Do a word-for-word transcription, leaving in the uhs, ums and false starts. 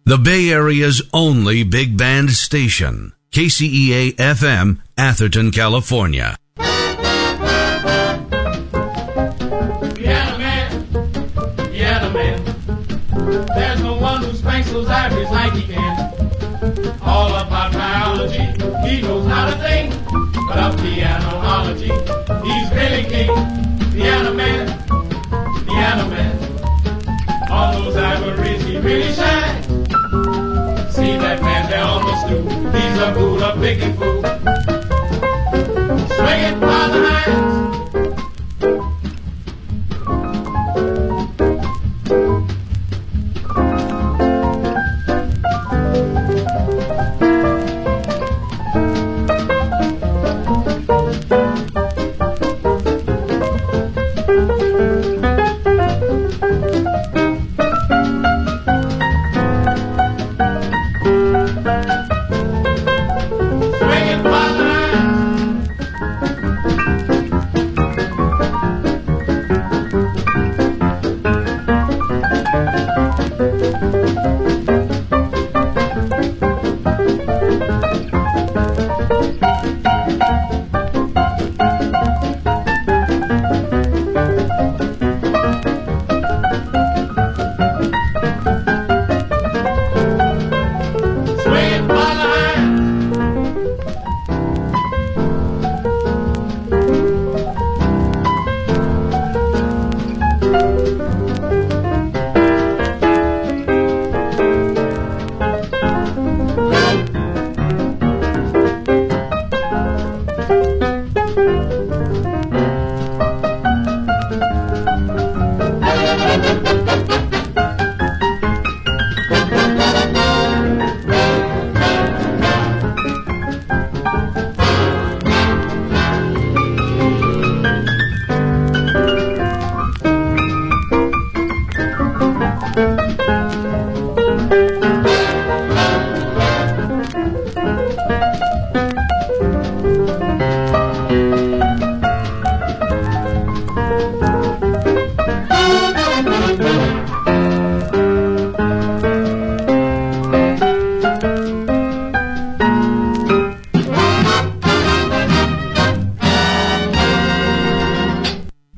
the Bay Area's only big band station. K C E A F M, Atherton, California. Piano man, piano man, there's no one who spanks those ivories like he can. All about biology, he knows not a thing but of pianology. He's really king, piano man, piano man. On those ivories he really shines. See that man there on the stool, he's a fool, a picking fool. Swinging by the hands. Thank you.